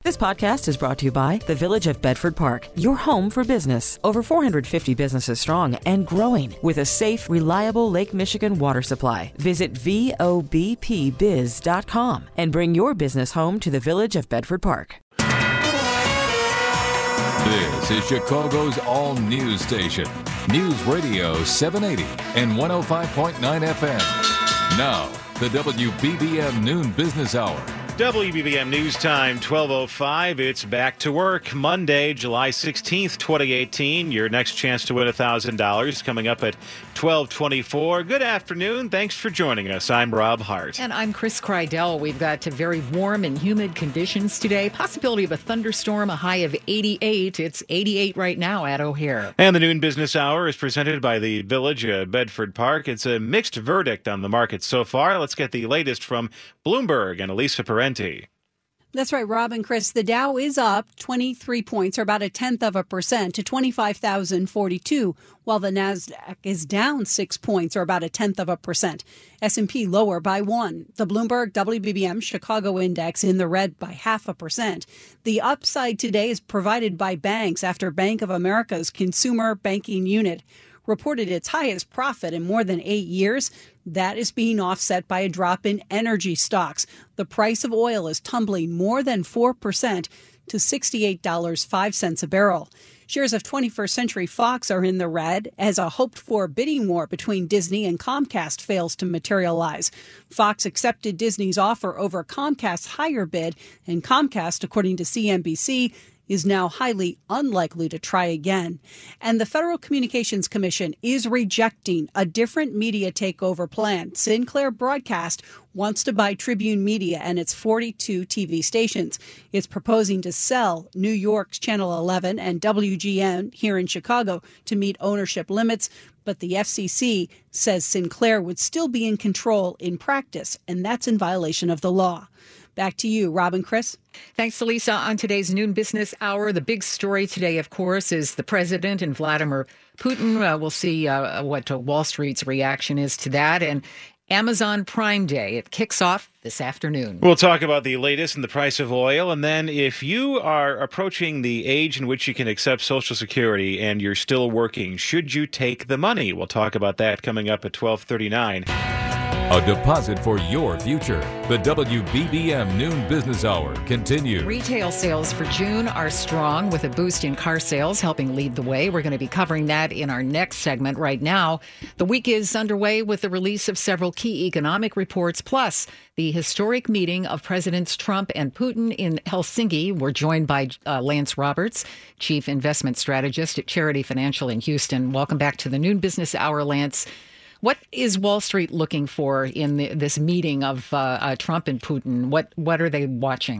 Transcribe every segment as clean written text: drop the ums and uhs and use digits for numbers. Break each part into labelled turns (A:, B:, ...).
A: This podcast is brought to you by the Village of Bedford Park, your home for business. Over 450 businesses strong and growing with a safe, reliable Lake Michigan water supply. Visit VOBPBiz.com and bring your business home to the Village of Bedford Park.
B: This is Chicago's all-news station, News Radio 780 and 105.9 FM. Now, the WBBM Noon Business Hour.
C: WBBM News Time, 12:05. It's back to work. Monday, July 16th, 2018. Your next chance to win $1,000 coming up at 12:24. Good afternoon. Thanks for joining us. I'm Rob Hart.
D: And I'm Chris Kreidel. We've got very warm and humid conditions today. Possibility of a thunderstorm, a high of 88. It's 88 right now at O'Hare.
C: And the Noon Business Hour is presented by the Village of Bedford Park. It's a mixed verdict on the market so far. Let's get the latest from Bloomberg and Elisa Parenti.
E: That's right, Rob and Chris. The Dow is up 23 points, or about 0.1% to 25,042, while the Nasdaq is down 6 points, or about 0.1%. S&P lower by 1. The Bloomberg WBBM Chicago Index in the red by 0.5%. The upside today is provided by banks after Bank of America's consumer banking unit reported its highest profit in more than 8 years. That is being offset by a drop in energy stocks. The price of oil is tumbling more than 4% to $68.05 a barrel. Shares of 21st Century Fox are in the red as a hoped-for bidding war between Disney and Comcast fails to materialize. Fox accepted Disney's offer over Comcast's higher bid, and Comcast, according to CNBC, is now highly unlikely to try again. And the Federal Communications Commission is rejecting a different media takeover plan. Sinclair Broadcast wants to buy Tribune Media and its 42 TV stations. It's proposing to sell New York's Channel 11 and WGN here in Chicago to meet ownership limits. But the FCC says Sinclair would still be in control in practice, and that's in violation of the law. Back to you, Rob and Chris.
D: Thanks, Elisa. On today's Noon Business Hour, the big story today, of course, is the president and Vladimir Putin. We'll see what Wall Street's reaction is to that. And Amazon Prime Day, it kicks off this afternoon.
C: We'll talk about the latest in the price of oil. And then if you are approaching the age in which you can accept Social Security and you're still working, should you take the money? We'll talk about that coming up at 12:39.
B: A deposit for your future. The WBBM Noon Business Hour continues.
D: Retail sales for June are strong, with a boost in car sales helping lead the way. We're going to be covering that in our next segment. Right now, the week is underway with the release of several key economic reports, plus the historic meeting of Presidents Trump and Putin in Helsinki. We're joined by Lance Roberts, Chief Investment Strategist at Charity Financial in Houston. Welcome back to the Noon Business Hour, Lance. What is Wall Street looking for in this meeting of Trump and Putin? What are they watching?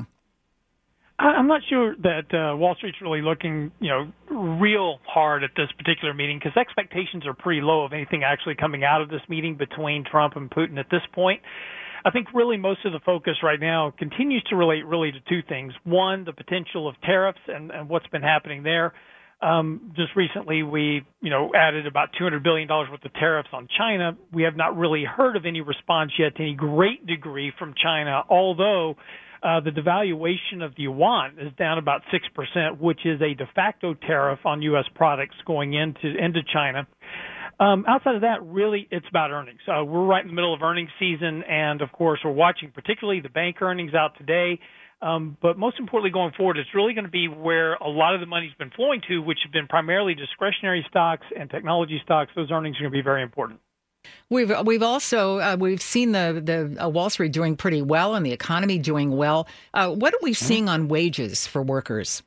F: I'm not sure that Wall Street's really looking, real hard at this particular meeting, because expectations are pretty low of anything actually coming out of this meeting between Trump and Putin at this point. I think really most of the focus right now continues to relate really to two things. One, the potential of tariffs and what's been happening there. Just recently, we, added about $200 billion worth of tariffs on China. We have not really heard of any response yet to any great degree from China, although the devaluation of the yuan is down about 6%, which is a de facto tariff on U.S. products going into China. Outside of that, really, it's about earnings. We're right in the middle of earnings season, and, of course, we're watching particularly the bank earnings out today. But most importantly, going forward, it's really going to be where a lot of the money's been flowing to, which have been primarily discretionary stocks and technology stocks. Those earnings are going to be very important.
D: We've also we've seen the Wall Street doing pretty well and the economy doing well. What are we seeing on wages for workers?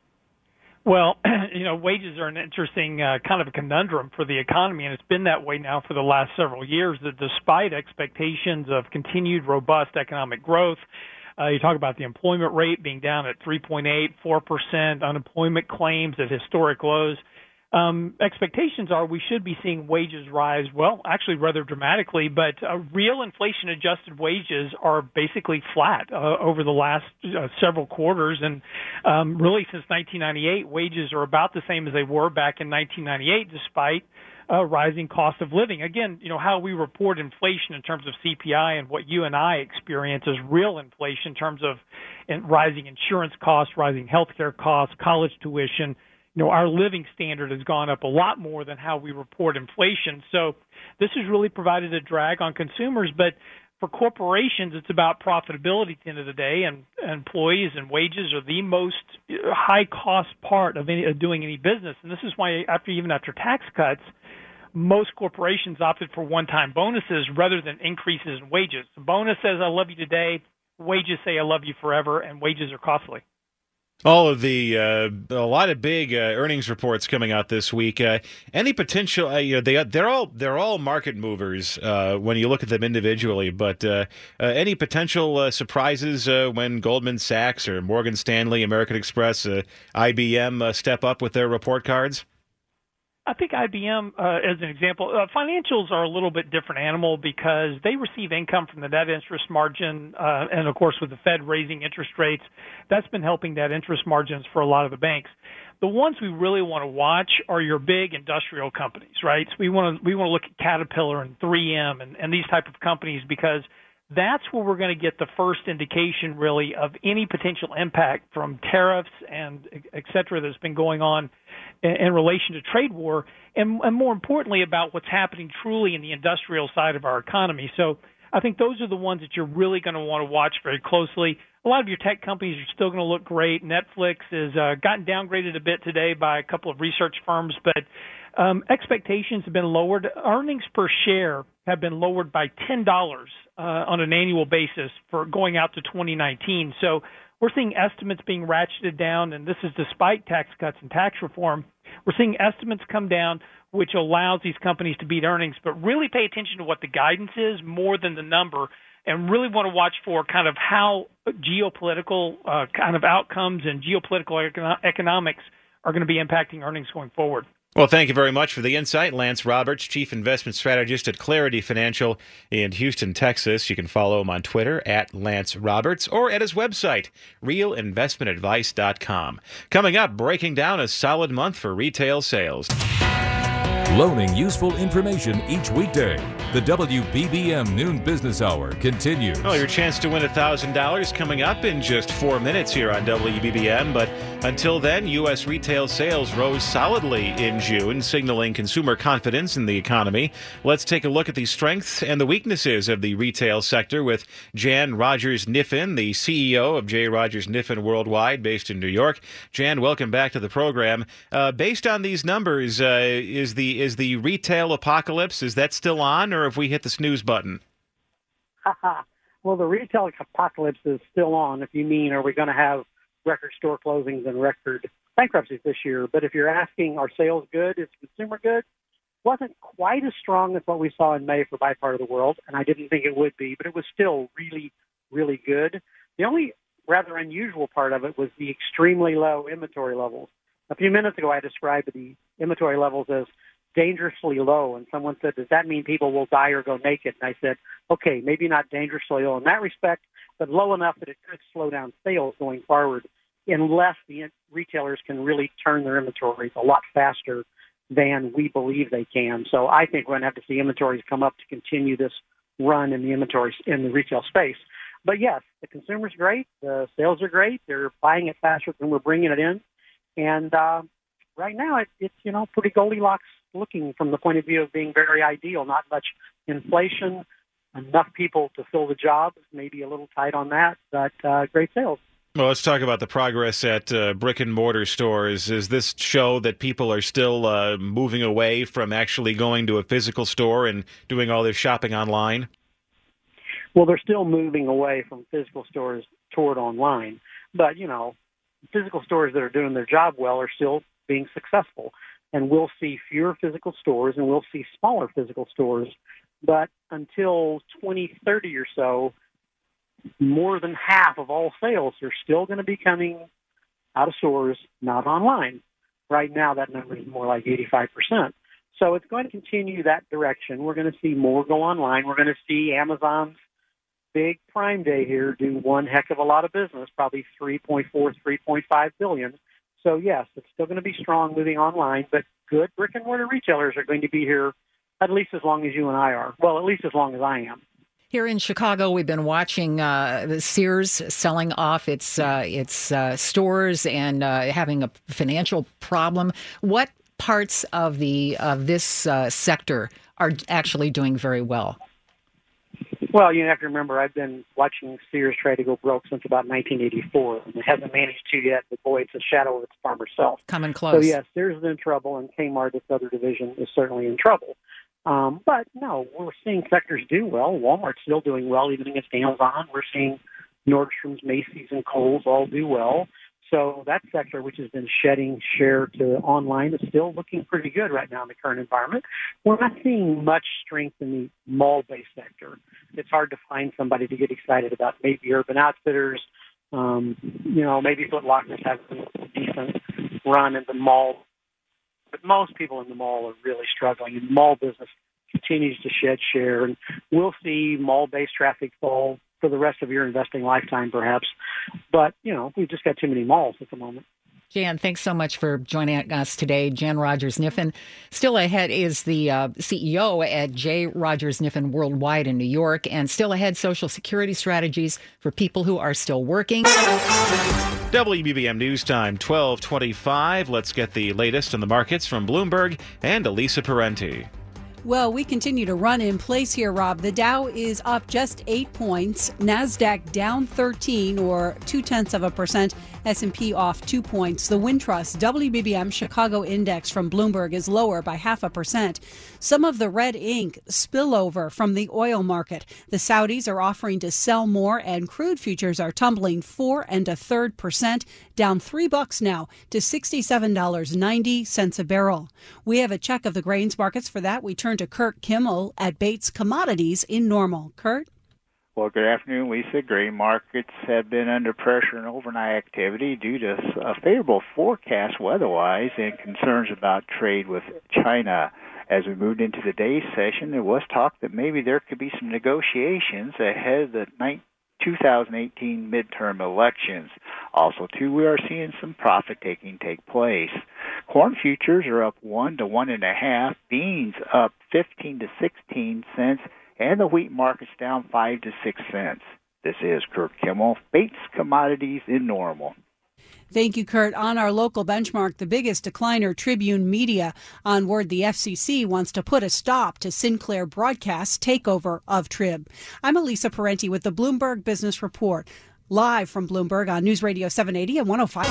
F: Well, wages are an interesting kind of a conundrum for the economy, and it's been that way now for the last several years, that despite expectations of continued robust economic growth, you talk about the employment rate being down at 3.8%, 4%, unemployment claims at historic lows. Expectations are we should be seeing wages rise, well, actually rather dramatically, but real inflation-adjusted wages are basically flat over the last several quarters. And really since 1998, wages are about the same as they were back in 1998, despite rising cost of living. Again, how we report inflation in terms of CPI and what you and I experience is real inflation in terms of rising insurance costs, rising healthcare costs, college tuition. Our living standard has gone up a lot more than how we report inflation. So this has really provided a drag on consumers. But for corporations, it's about profitability at the end of the day, and employees and wages are the most high-cost part of doing any business. And this is why, even after tax cuts, most corporations opted for one-time bonuses rather than increases in wages. The bonus says, I love you today. Wages say, I love you forever, and wages are costly.
C: All of a lot of big earnings reports coming out this week. Any potential? They're all market movers when you look at them individually. But any potential surprises when Goldman Sachs or Morgan Stanley, American Express, IBM step up with their report cards?
F: I think IBM, as an example, financials are a little bit different animal because they receive income from the net interest margin, and of course with the Fed raising interest rates, that's been helping net interest margins for a lot of the banks. The ones we really want to watch are your big industrial companies, right? So we want to look at Caterpillar and 3M and these type of companies because that's where we're going to get the first indication really of any potential impact from tariffs and et cetera that's been going on in relation to trade war, and more importantly about what's happening truly in the industrial side of our economy. So I think those are the ones that you're really going to want to watch very closely. A lot of your tech companies are still going to look great. Netflix has gotten downgraded a bit today by a couple of research firms, but expectations have been lowered. Earnings per share have been lowered by $10 on an annual basis for going out to 2019. So we're seeing estimates being ratcheted down, and this is despite tax cuts and tax reform. We're seeing estimates come down, which allows these companies to beat earnings, but really pay attention to what the guidance is more than the number, and really want to watch for kind of how geopolitical kind of outcomes and geopolitical economics are going to be impacting earnings going forward.
C: Well, thank you very much for the insight. Lance Roberts, Chief Investment Strategist at Clarity Financial in Houston, Texas. You can follow him on Twitter at Lance Roberts or at his website, realinvestmentadvice.com. Coming up, breaking down a solid month for retail sales.
B: Loaning useful information each weekday. The WBBM Noon Business Hour continues.
C: Well, your chance to win $1,000 coming up in just 4 minutes here on WBBM. But until then, U.S. retail sales rose solidly in June, signaling consumer confidence in the economy. Let's take a look at the strengths and the weaknesses of the retail sector with Jan Rogers Kniffen, the CEO of J. Rogers Kniffen Worldwide, based in New York. Jan, welcome back to the program. Based on these numbers, is the retail apocalypse, is that still on, or have we hit the snooze button?
G: Well, the retail apocalypse is still on, if you mean, are we going to have record store closings and record bankruptcies this year? But if you're asking, are sales good, is consumer good, wasn't quite as strong as what we saw in May for my part of the world, and I didn't think it would be, but it was still really, really good. The only rather unusual part of it was the extremely low inventory levels. A few minutes ago, I described the inventory levels as dangerously low, and someone said, does that mean people will die or go naked? And I said, okay, maybe not dangerously low in that respect, but low enough that it could slow down sales going forward unless the retailers can really turn their inventories a lot faster than we believe they can. So I think we're going to have to see inventories come up to continue this run in the inventories in the retail space. But yes, the consumer's great, the sales are great, they're buying it faster than we're bringing it in, and right now it's pretty Goldilocks looking from the point of view of being very ideal. Not much inflation, enough people to fill the jobs, maybe a little tight on that, but great sales.
C: Well, let's talk about the progress at brick and mortar stores. Does this show that people are still moving away from actually going to a physical store and doing all their shopping online?
G: Well, they're still moving away from physical stores toward online, but physical stores that are doing their job well are still being successful. And we'll see fewer physical stores and we'll see smaller physical stores. But until 2030 or so, more than half of all sales are still going to be coming out of stores, not online. Right now, that number is more like 85%. So it's going to continue that direction. We're going to see more go online. We're going to see Amazon's big Prime Day here do one heck of a lot of business, probably 3.4, 3.5 billion. So, yes, it's still going to be strong moving online, but good brick-and-mortar retailers are going to be here at least as long as you and I are. Well, at least as long as I am.
D: Here in Chicago, we've been watching the Sears selling off its stores and having a financial problem. What parts of this sector are actually doing very well?
G: Well, you have to remember, I've been watching Sears try to go broke since about 1984, and it hasn't managed to yet, but boy, it's a shadow of its former self.
D: Coming close.
G: So, yes, Sears is in trouble, and Kmart, its other division, is certainly in trouble. But, no, we're seeing sectors do well. Walmart's still doing well, even against Amazon. We're seeing Nordstrom's, Macy's, and Kohl's all do well. So that sector, which has been shedding share to online, is still looking pretty good right now in the current environment. We're not seeing much strength in the mall-based sector. It's hard to find somebody to get excited about. Maybe Urban Outfitters, maybe Foot Locker's having a decent run in the mall. But most people in the mall are really struggling, and mall business continues to shed share. And we'll see mall-based traffic fall for the rest of your investing lifetime, perhaps. But, we've just got too many malls at the moment.
D: Jan, thanks so much for joining us today. Jan Rogers-Kniffen. Still ahead is the CEO at J. Rogers-Kniffen Worldwide in New York. And still ahead, Social Security strategies for people who are still working.
C: WBBM News Time, 12:25. Let's get the latest in the markets from Bloomberg and Elisa Parenti.
E: Well, we continue to run in place here, Rob. The Dow is up just 8 points. NASDAQ down 13 or 0.2%. S&P off 2 points. The Wintrust WBBM Chicago Index from Bloomberg is lower by 0.5%. Some of the red ink spillover from the oil market. The Saudis are offering to sell more, and crude futures are tumbling 4 1/3%, down $3 now to $67.90 a barrel. We have a check of the grains markets. For that, we turn to Kurt Kimmel at Bates Commodities in Normal. Kurt?
H: Well, good afternoon, Lisa. Grain markets have been under pressure in overnight activity due to a favorable forecast weather-wise and concerns about trade with China. As we moved into today's session, there was talk that maybe there could be some negotiations ahead of the 2018 midterm elections. Also, too, we are seeing some profit-taking take place. Corn futures are up 1 to 1.5, beans up 15 to 16 cents, and the wheat market's down 5 to 6 cents. This is Kurt Kimmel, Bates Commodities in Normal.
E: Thank you, Kurt. On our local benchmark, the biggest decliner, Tribune Media, on word the FCC wants to put a stop to Sinclair Broadcast's takeover of Trib. I'm Elisa Parenti with the Bloomberg Business Report, live from Bloomberg on News Radio 780 and 105.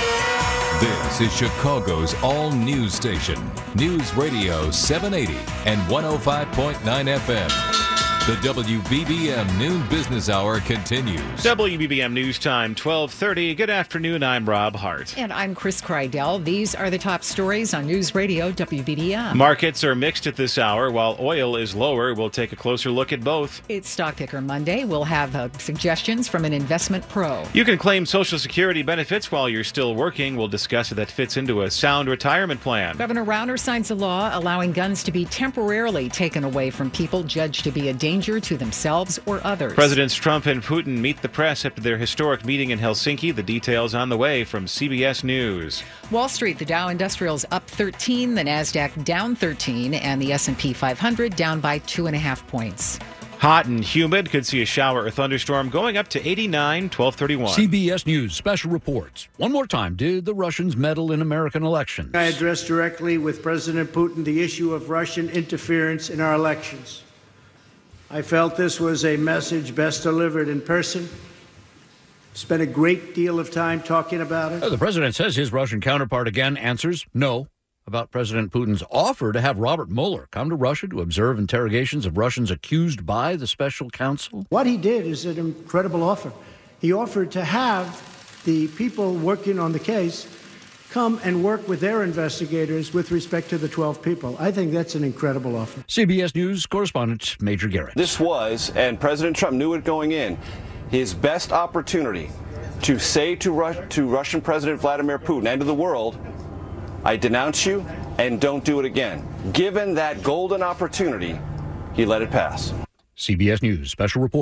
B: This is Chicago's all-news station, News Radio 780 and 105.9 FM. The WBBM Noon Business Hour continues.
C: WBBM News Time, 12:30. Good afternoon. I'm Rob Hart.
D: And I'm Chris Kreidel. These are the top stories on News Radio WBBM.
C: Markets are mixed at this hour. While oil is lower, we'll take a closer look at both.
D: It's Stock Picker Monday. We'll have suggestions from an investment pro.
C: You can claim Social Security benefits while you're still working. We'll discuss if that fits into a sound retirement plan.
D: Governor Rauner signs a law allowing guns to be temporarily taken away from people judged to be a danger to themselves or others.
C: Presidents Trump and Putin meet the press after their historic meeting in Helsinki. The details on the way from CBS News.
D: Wall Street, the Dow Industrials up 13, the NASDAQ down 13, and the S&P 500 down by 2.5 points.
C: Hot and humid. Could see a shower or thunderstorm going up to 89, 12:31.
I: CBS News special reports. One more time, did the Russians meddle in American elections?
J: I addressed directly with President Putin the issue of Russian interference in our elections. I felt this was a message best delivered in person. Spent a great deal of time talking about it.
I: The president says his Russian counterpart again answers no about President Putin's offer to have Robert Mueller come to Russia to observe interrogations of Russians accused by the special counsel.
J: What he did is an incredible offer. He offered to have the people working on the case come and work with their investigators with respect to the 12 people. I think that's an incredible offer.
I: CBS News correspondent Major Garrett.
K: This was, and President Trump knew it going in, his best opportunity to say to Russian President Vladimir Putin and to the world, I denounce you and don't do it again. Given that golden opportunity, he let it pass.
I: CBS News special report.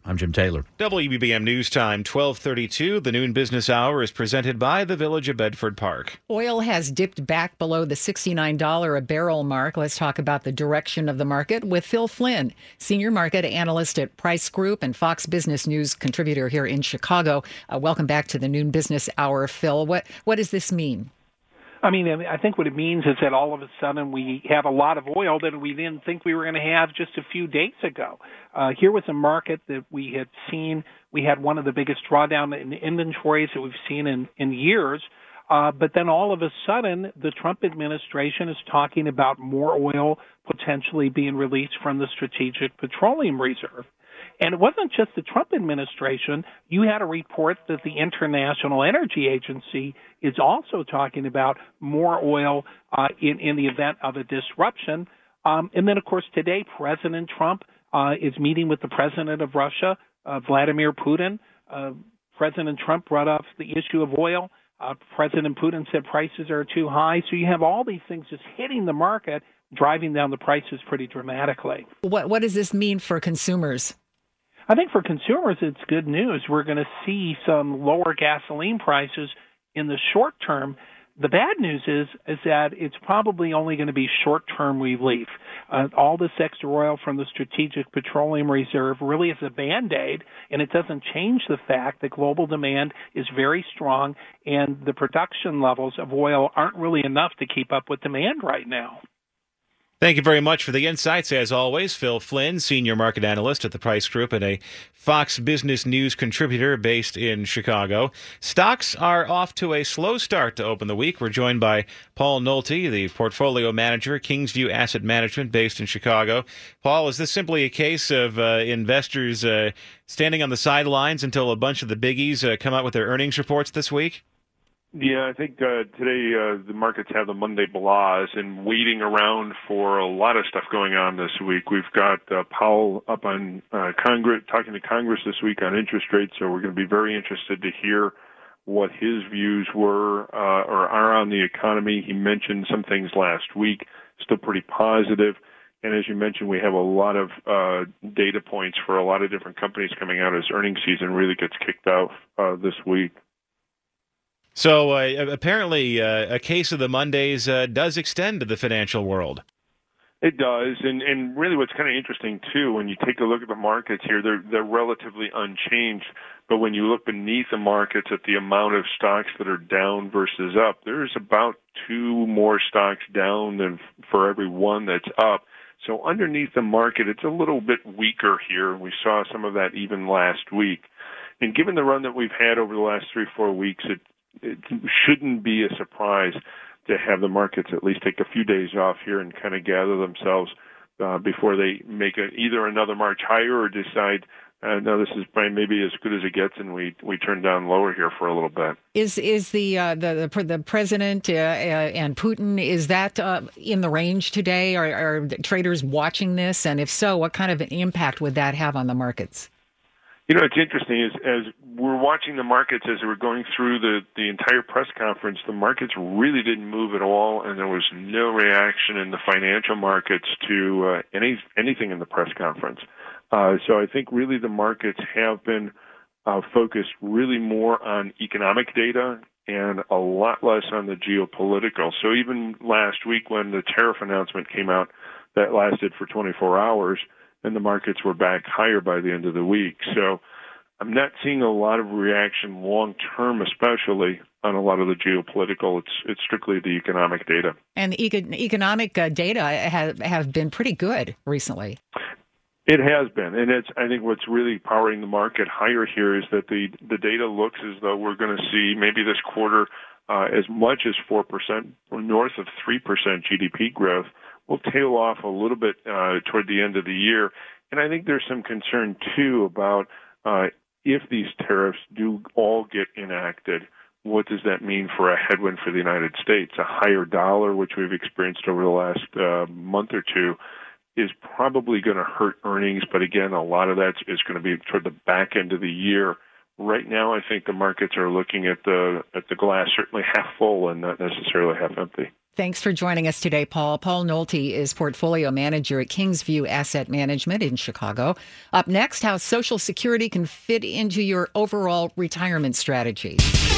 I: I'm Jim Taylor.
C: WBBM News Time, 12:32. The noon business hour is presented by the Village of Bedford Park.
D: Oil has dipped back below the $69 a barrel mark. Let's talk about the direction of the market with Phil Flynn, senior market analyst at Price Group and Fox Business News contributor here in Chicago. Welcome back to the noon business hour, Phil. What does this mean?
L: I mean, I think what it means is that all of a sudden we have a lot of oil that we didn't think we were going to have just a few days ago. Here was a market that we had seen. We had one of the biggest drawdown in inventories that we've seen in years. But then all of a sudden, the Trump administration is talking about more oil potentially being released from the Strategic Petroleum Reserve. And it wasn't just the Trump administration. You had a report that the International Energy Agency is also talking about more oil in the event of a disruption. And then, of course, today, President Trump is meeting with the president of Russia, Vladimir Putin. President Trump brought up the issue of oil. President Putin said prices are too high. So you have all these things just hitting the market, driving down the prices pretty dramatically.
D: What does this mean for consumers?
L: I think for consumers, it's good news. We're going to see some lower gasoline prices in the short term. The bad news is that it's probably only going to be short-term relief. All this extra oil from the Strategic Petroleum Reserve really is a Band-Aid, and it doesn't change the fact that global demand is very strong, and the production levels of oil aren't really enough to keep up with demand right now.
C: Thank you very much for the insights, as always. Phil Flynn, senior market analyst at the Price Group and a Fox Business News contributor based in Chicago. Stocks are off to a slow start to open the week. We're joined by Paul Nolte, the portfolio manager, Kingsview Asset Management, based in Chicago. Paul, is this simply a case of investors standing on the sidelines until a bunch of the biggies come out with their earnings reports this week?
M: Yeah, I think today the markets have the Monday blahs and waiting around for a lot of stuff going on this week. We've got Powell up on Congress, talking to Congress this week on interest rates, so we're going to be very interested to hear what his views were or are on the economy. He mentioned some things last week, still pretty positive. And as you mentioned, we have a lot of data points for a lot of different companies coming out as earnings season really gets kicked off this week.
C: So apparently a case of the Mondays does extend to the financial world.
M: It does, and really what's kind of interesting, too, when you take a look at the markets here, they're relatively unchanged. But when you look beneath the markets at the amount of stocks that are down versus up, there's about 2 more stocks down than for every one that's up. So underneath the market, it's a little bit weaker here. We saw some of that even last week. And given the run that we've had over the last 3-4 weeks, it shouldn't be a surprise to have the markets at least take a few days off here and kind of gather themselves before they make either another march higher or decide, no, this is maybe as good as it gets, and we turn down lower here for a little bit.
D: Is the president and Putin, is that in the range today? Are traders watching this? And if so, what kind of an impact would that have on the markets?
M: You know, it's interesting is as we're watching the markets as we're going through the entire press conference, the markets really didn't move at all, and there was no reaction in the financial markets to anything in the press conference. So I think really the markets have been focused really more on economic data and a lot less on the geopolitical. So even last week when the tariff announcement came out, that lasted for 24 hours, and the markets were back higher by the end of the week. So I'm not seeing a lot of reaction long-term, especially on a lot of the geopolitical. It's strictly the economic data.
D: And the economic data have been pretty good recently.
M: It has been, and I think what's really powering the market higher here is that the data looks as though we're going to see maybe this quarter as much as 4% or north of 3% GDP growth. Will tail off a little bit toward the end of the year. And I think there's some concern, too, about if these tariffs do all get enacted, what does that mean for a headwind for the United States? A higher dollar, which we've experienced over the last month or two, is probably going to hurt earnings. But again, a lot of that is going to be toward the back end of the year. Right now, I think the markets are looking at the glass certainly half full and not necessarily half empty.
D: Thanks for joining us today, Paul. Paul Nolte is portfolio manager at Kingsview Asset Management in Chicago. Up next, how Social Security can fit into your overall retirement strategy.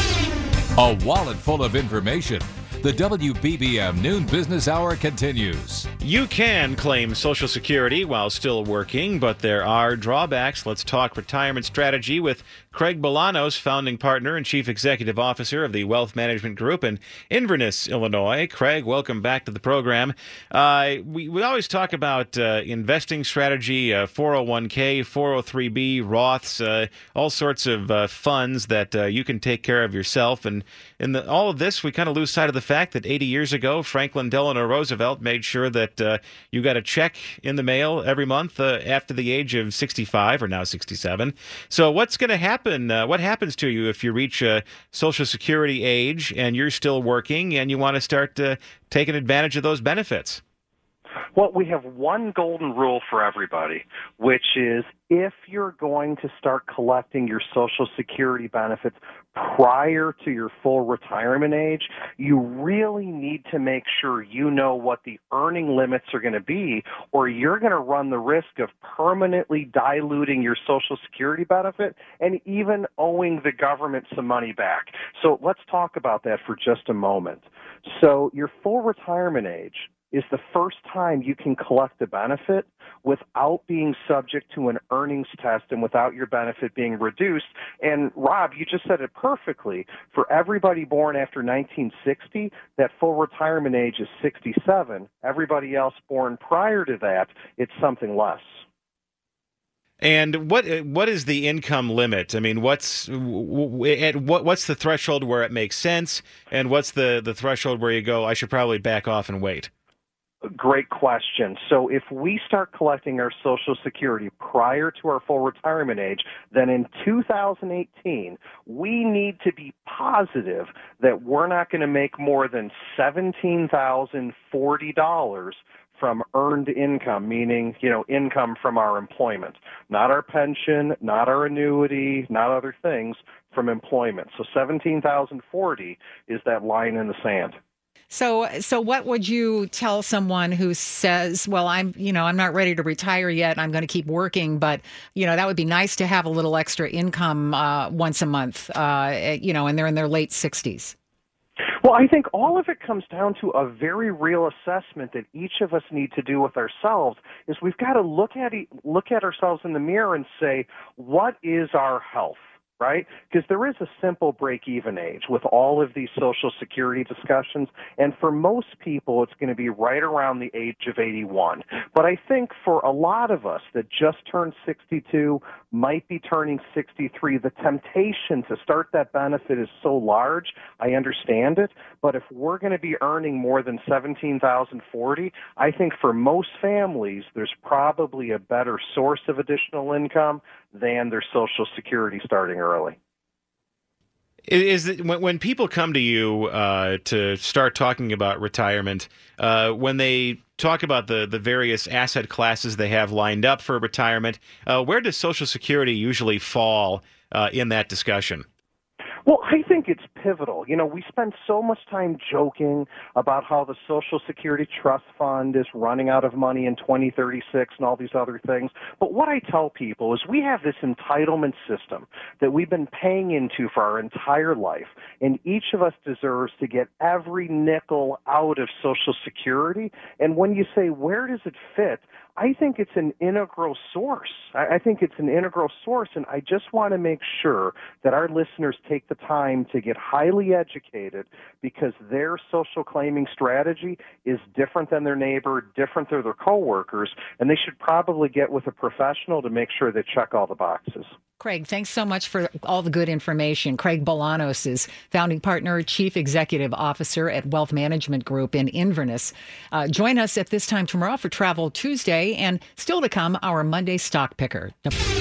B: A wallet full of information. The WBBM Noon Business Hour continues.
C: You can claim Social Security while still working, but there are drawbacks. Let's talk retirement strategy with Craig Bolanos, founding partner and chief executive officer of the Wealth Management Group in Inverness, Illinois. Craig, welcome back to the program. We always talk about investing strategy, 401k, 403b, Roths, all sorts of funds that you can take care of yourself. And in all of this, we kind of lose sight of the fact that 80 years ago, Franklin Delano Roosevelt made sure that you got a check in the mail every month after the age of 65 or now 67. So what's going to happen? What happens to you if you reach Social Security age and you're still working and you want to start taking advantage of those benefits?
N: Well, we have one golden rule for everybody, which is if you're going to start collecting your Social Security benefits prior to your full retirement age, you really need to make sure you know what the earning limits are going to be, or you're going to run the risk of permanently diluting your Social Security benefit and even owing the government some money back. So let's talk about that for just a moment. So your full retirement age is the first time you can collect a benefit without being subject to an earnings test and without your benefit being reduced. And Rob, you just said it perfectly. For everybody born after 1960, that full retirement age is 67. Everybody else born prior to that, it's something less.
C: And what is the income limit? I mean, what's the threshold where it makes sense, and what's the threshold where you go, I should probably back off and wait?
N: Great question. So if we start collecting our Social Security prior to our full retirement age, then in 2018, we need to be positive that we're not going to make more than $17,040 from earned income, meaning, income from our employment, not our pension, not our annuity, not other things, from employment. So $17,040 is that line in the sand.
D: So what would you tell someone who says, well, I'm not ready to retire yet. I'm going to keep working, but, that would be nice to have a little extra income once a month, and they're in their late 60s.
N: Well, I think all of it comes down to a very real assessment that each of us need to do with ourselves. Is we've got to look at ourselves in the mirror and say, what is our health? Right? Because there is a simple break-even age with all of these Social Security discussions, and for most people it's going to be right around the age of 81. But I think for a lot of us that just turned 62, might be turning 63, the temptation to start that benefit is so large, I understand it, but if we're going to be earning more than $17,040, I think for most families there's probably a better source of additional income than their Social Security starting early.
C: Is it, when people come to you to start talking about retirement, when they talk about the various asset classes they have lined up for retirement, where does Social Security usually fall in that discussion?
N: Well, I think it's pivotal. We spend so much time joking about how the Social Security Trust Fund is running out of money in 2036 and all these other things. But what I tell people is we have this entitlement system that we've been paying into for our entire life, and each of us deserves to get every nickel out of Social Security. And when you say, where does it fit? I think it's an integral source. I think it's an integral source, and I just want to make sure that our listeners take the time to get highly educated, because their social claiming strategy is different than their neighbor, different than their coworkers, and they should probably get with a professional to make sure they check all the boxes.
D: Craig, thanks so much for all the good information. Craig Bolanos is founding partner, chief executive officer at Wealth Management Group in Inverness. Join us at this time tomorrow for Travel Tuesday, and still to come, our Monday Stock Picker.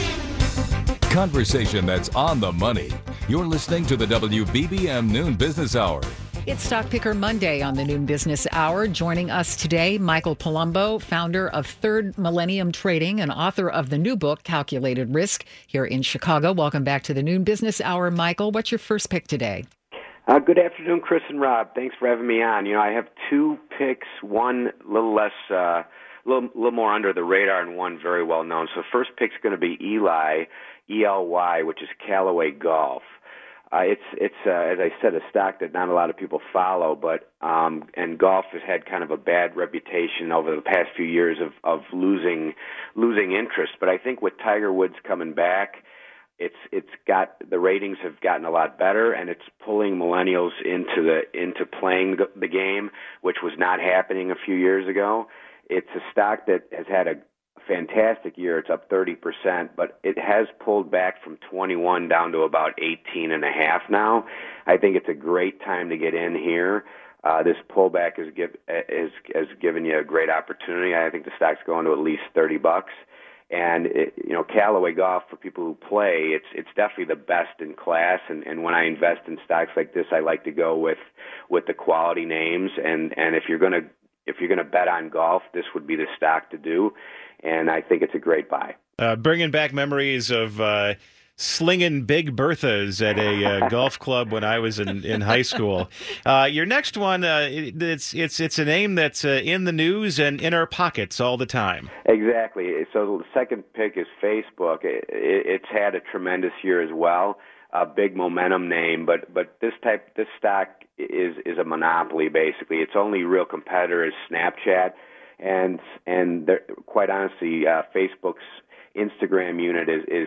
B: Conversation that's on the money. You're listening to the WBBM Noon Business Hour.
D: It's Stock Picker Monday on the Noon Business Hour. Joining us today, Michael Palumbo, founder of Third Millennium Trading and author of the new book, Calculated Risk, here in Chicago. Welcome back to the Noon Business Hour, Michael. What's your first pick today?
O: Good afternoon, Chris and Rob. Thanks for having me on. I have two picks, one a little less, little more under the radar, and one very well known. So first pick's going to be Ely, ELY, which is Callaway Golf. It's as I said, a stock that not a lot of people follow, but and golf has had kind of a bad reputation over the past few years of losing interest. But I think with Tiger Woods coming back, it's got the ratings have gotten a lot better, and it's pulling millennials into playing the game, which was not happening a few years ago. It's a stock that has had a fantastic year. It's up 30%, but it has pulled back from 21 down to about 18.5 now. I think it's a great time to get in here. This pullback has given you a great opportunity. I think the stock's going to at least $30. And Callaway Golf, for people who play, it's definitely the best in class. And when I invest in stocks like this, I like to go with the quality names. And if you're gonna bet on golf, this would be the stock to do. And I think it's a great buy.
C: Bringing back memories of slinging Big Berthas at a golf club when I was in high school. Your next one, it's a name that's in the news and in our pockets all the time.
O: Exactly. So the second pick is Facebook. It's had a tremendous year as well. A big momentum name, but this stock is a monopoly basically. Its only real competitor is Snapchat. And quite honestly, Facebook's Instagram unit is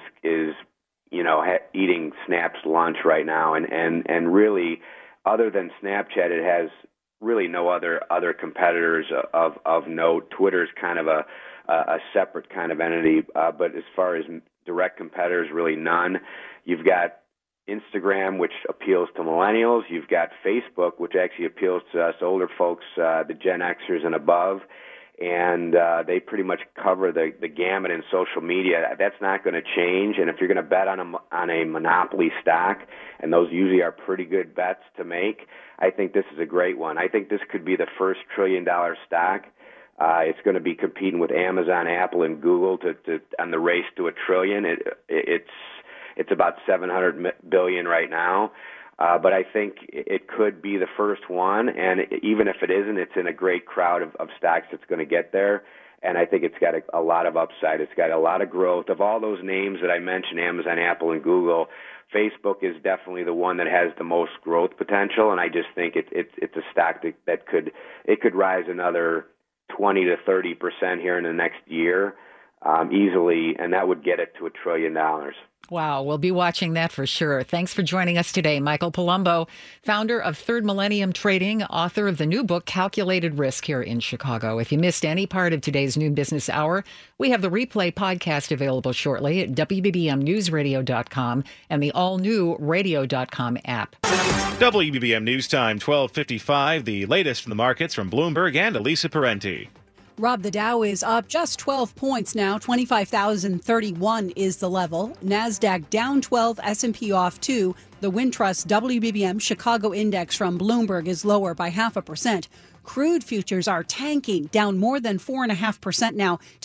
O: eating Snap's lunch right now, and really, other than Snapchat, it has really no other competitors of note. Twitter's kind of a separate kind of entity, but as far as direct competitors, really none. You've got Instagram, which appeals to millennials. You've got Facebook, which actually appeals to us older folks, the Gen Xers and above. And they pretty much cover the gamut in social media. That's not going to change. And if you're going to bet on a monopoly stock, and those usually are pretty good bets to make, I think this is a great one. I think this could be the first $1 trillion stock. It's going to be competing with Amazon, Apple, and Google on the race to $1 trillion. It's about $700 billion right now. But I think it could be the first one, and even if it isn't, it's in a great crowd of stocks that's going to get there, and I think it's got a lot of upside. It's got a lot of growth. Of all those names that I mentioned, Amazon, Apple, and Google, Facebook is definitely the one that has the most growth potential, and I just think it's a stock that could rise another 20 to 30% here in the next year easily, and that would get it to $1 trillion.
D: Wow, we'll be watching that for sure. Thanks for joining us today. Michael Palumbo, founder of Third Millennium Trading, author of the new book, Calculated Risk, here in Chicago. If you missed any part of today's Noon Business Hour, we have the replay podcast available shortly at WBBMNewsRadio.com and the all-new Radio.com app.
C: WBBM News Time, 12:55. The latest from the markets from Bloomberg and Elisa Parenti.
E: Rob, the Dow is up just 12 points now. 25,031 is the level. NASDAQ down 12, S&P off 2. The Wintrust WBBM Chicago Index from Bloomberg is lower by 0.5%. Crude futures are tanking, down more than 4.5% now to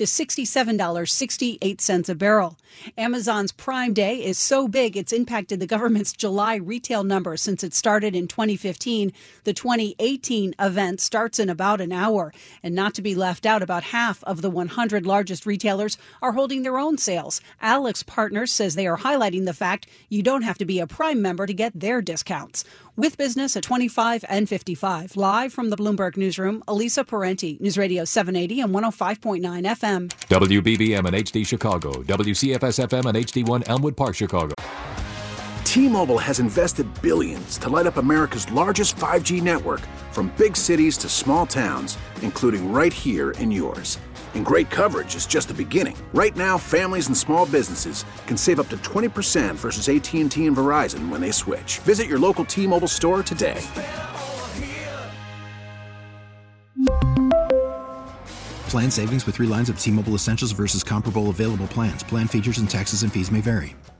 E: $67.68 a barrel. Amazon's Prime Day is so big it's impacted the government's July retail numbers since it started in 2015. The 2018 event starts in about an hour. And not to be left out, about half of the 100 largest retailers are holding their own sales. Alex Partners says they are highlighting the fact you don't have to be a Prime member to get their discounts. With business at 25 and 55. Live from the Bloomberg Newsroom, Elisa Parenti, News Radio 780 and 105.9 FM.
B: WBBM and HD Chicago, WCFS FM and HD1 Elmwood Park, Chicago.
P: T-Mobile has invested billions to light up America's largest 5G network, from big cities to small towns, including right here in yours. And great coverage is just the beginning. Right now, families and small businesses can save up to 20% versus AT&T and Verizon when they switch. Visit your local T-Mobile store today.
Q: Plan savings with 3 lines of T-Mobile Essentials versus comparable available plans. Plan features and taxes and fees may vary.